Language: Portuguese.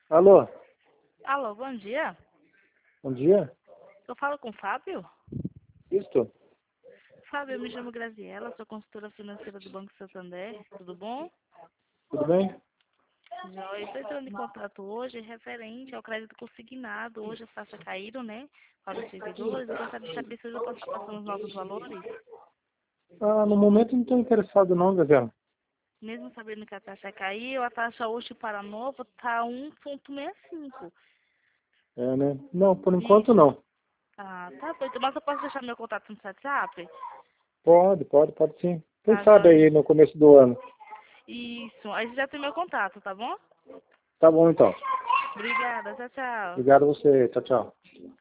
Alô, Alô, bom dia. bom dia. Eu falo com o Fábio? Isto? Fábio, eu me chamo Graziela, sou consultora financeira do Banco Santander. Tudo bom? Tudo bem? Joia, estou entrando em contato hoje referente ao crédito consignado. Hoje as taxas caíram, né, para os servidores. Eu gostaria de saber se eu já posso estar passando os novos valores, Ah, no momento não estou interessado não, Gabriela. mesmo sabendo que a taxa caiu. A taxa hoje para novo está 1,65. É, né? Não, por enquanto Isso. não. Ah, tá bom. Então, mas eu posso deixar meu contato no WhatsApp? Pode sim. Quem Tá, sabe joia. aí no começo do ano. Isso. Aí você já tem meu contato, tá bom? Tá bom então. Obrigada. Tchau, tchau. Obrigado a você. Tchau, tchau.